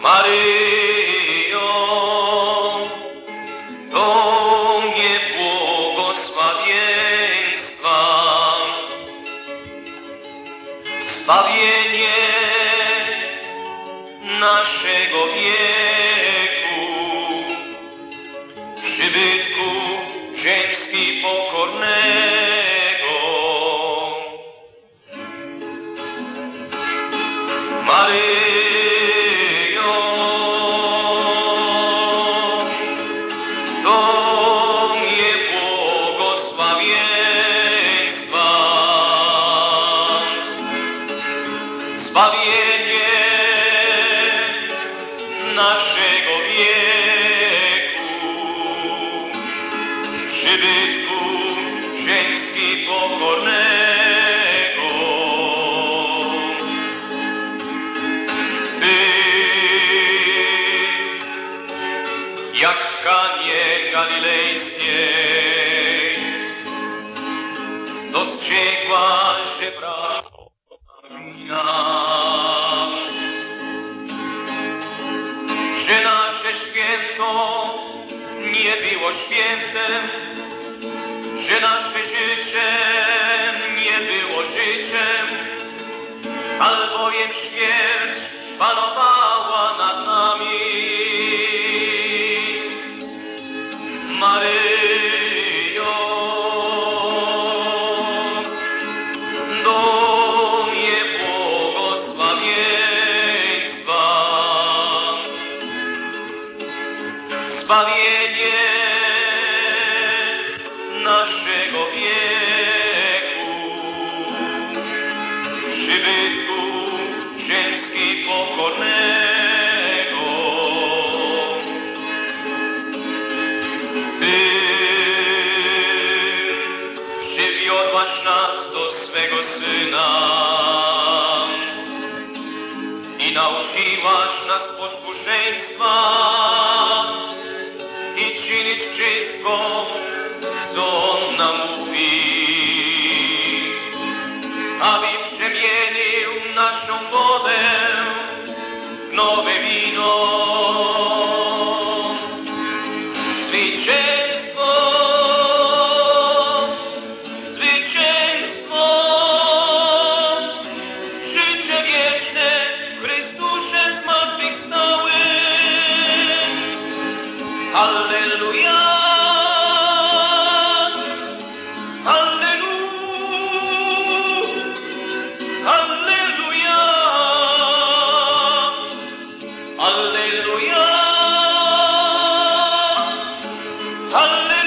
Maryjo, dom niebłogosławieństwa, zbawienie naszego wieku, przybytku ziemski pokornego. Maryjo, dom niebłogosławieństwa, zbawienie naszego wieku, przybytku ziemski pokornego. Ty, jak w Kanie Galilejskiej, dostrzegłaś, że brawo nam, że nasze święto nie było świętem, że nasze życie nie było życiem, albowiem śmierć panowała nad nami. Maryjo, dom niebłogosławieństwa, zbawienie naszego wieku, przybytku ziemski pokornego. Ty przywiodłaś nas do swego Syna i nauczyłaś nas posłuszeństwa i czynić wszystko, co On nam mówi, aby przemienił naszą wodę w nowe wino. Zwycięstwo, zwycięstwo, życie wieczne w Chrystusie zmartwychwstałym. Halleluja! Alleluja, alleluja, alleluja, alleluja.